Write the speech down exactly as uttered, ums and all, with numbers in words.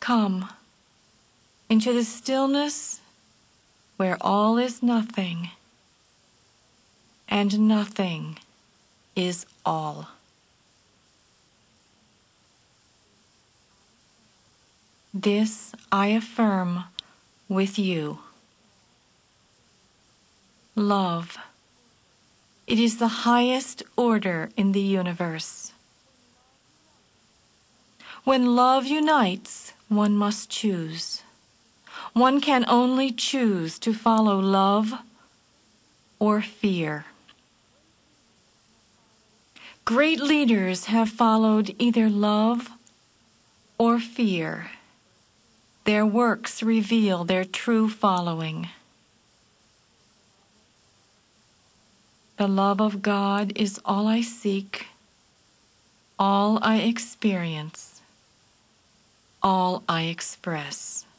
Come into the stillness where all is nothing, and nothing is all. This I affirm with you. Love. It is the highest order in the universe. When love unites, one must choose. One can only choose to follow love or fear. Great leaders have followed either love or fear. Their works reveal their true following. The love of God is all I seek, all I experience, all I express.